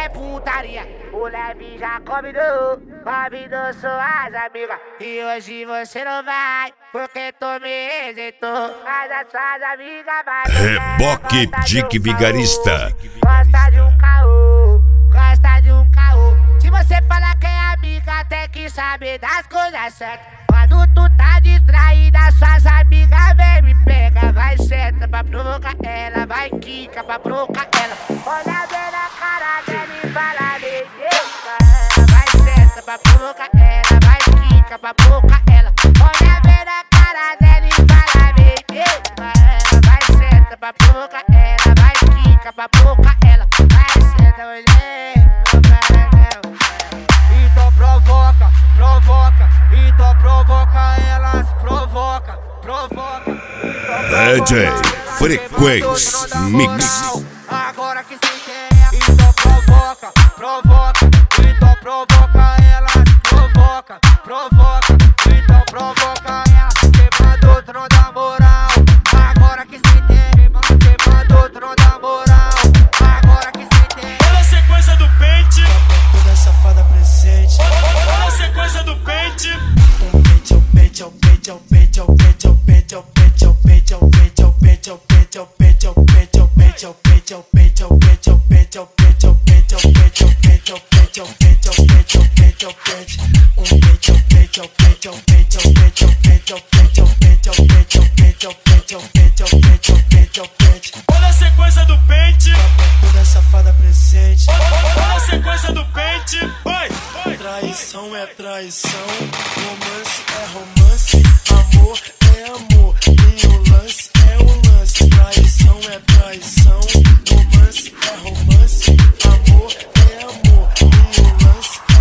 é putaria. O Leve já convidou suas amigas. E hoje você não vai, porque tu me rejeitou. Mas as suas amigas vai. Reboque Dick Vigarista. Gosta de um caô, gosta de um caô. Se você falar que é amiga, tem que saber das coisas certas. Quando tu tá distraída, suas amigas vem me pega. Vai senta pra provocar ela, vai quica pra provocar ela. Olha bem na cara dela e fala ninguém. Vai senta pra provocar ela, vai quica pra provocar ela. Olha bem na cara dela e fala ninguém. Vai senta pra provocar ela, vai quica pra provocar ela. Vai senta, mulher. Então provoca, provoca, então provoca elas, provoca, provoca. DJ Frequência Mix. Agora que se quer, então provoca, provoca, então provoca elas, provoca, provoca, então provoca elas. Queimando o trono da moral, agora que se quer, queimando o trono da moral, agora que se quer. Olha a sequência do pente, Toda safada presente. olha a sequência do pente. Olha a sequência do pente, Toda safada presente. olha a sequência do pente. Vai, vai. Traição é traição, romance é romance, amor é amor, e o lance é o lance. Traição é traição,